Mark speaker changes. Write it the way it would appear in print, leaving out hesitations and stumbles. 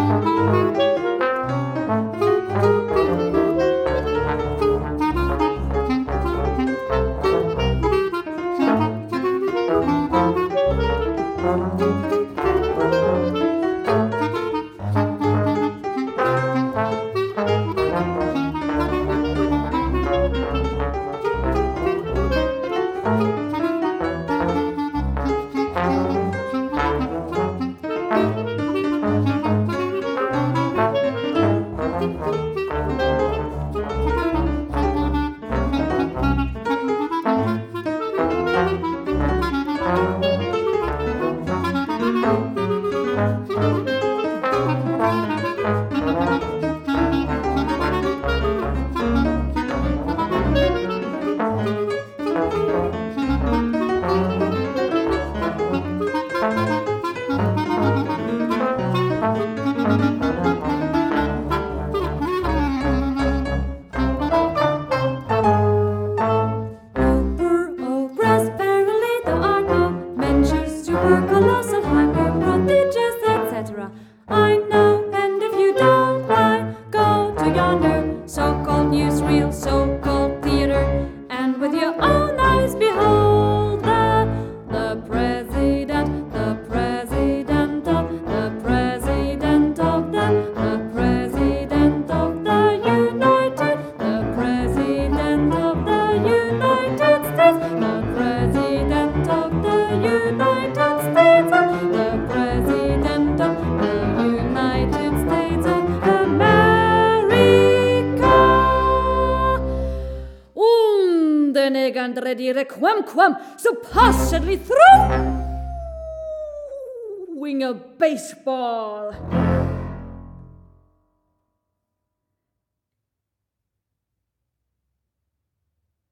Speaker 1: Colossal, hyper, prodigious, etc. I know, and if you don't, why go to yonder so-called newsreel, so-called theater, and with your own eyes behold the president, the president of the president of the president of the United, the president of the United States, the president of the United States, the president of the United States of America. Den ägande dire quam supposedly throwing a baseball.